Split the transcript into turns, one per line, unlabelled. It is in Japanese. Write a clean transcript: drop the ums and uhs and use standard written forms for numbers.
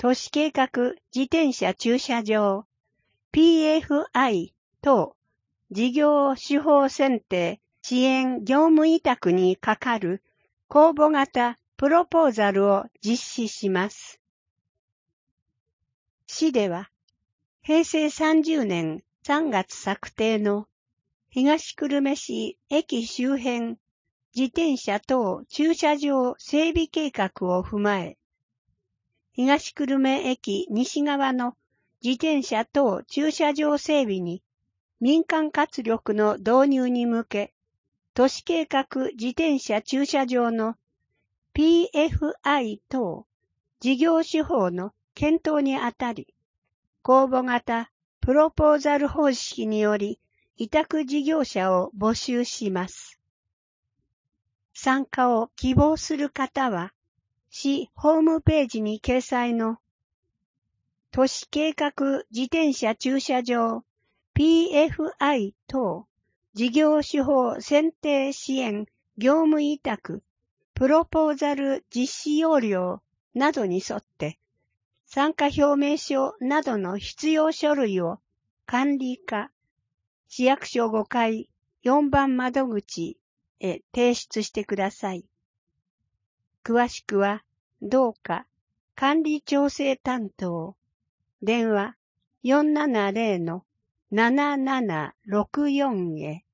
都市計画自転車駐車場 PFI 等事業手法選定支援業務委託にかかる公募型プロポーザルを実施します。市では平成30年3月策定の東久留米市駅周辺自転車等駐車場整備計画を踏まえ、東久留米駅西側の自転車等駐車場整備に民間活力の導入に向け、都市計画自転車駐車場の PFI 等事業手法の検討にあたり、公募型プロポーザル方式により委託事業者を募集します。参加を希望する方は、市ホームページに掲載の都市計画自転車駐車場 PFI 等事業手法選定支援業務委託プロポーザル実施要領などに沿って参加表明書などの必要書類を管理課市役所5階4番窓口へ提出してください。詳しくは同課管理調整担当電話 470-7764 へ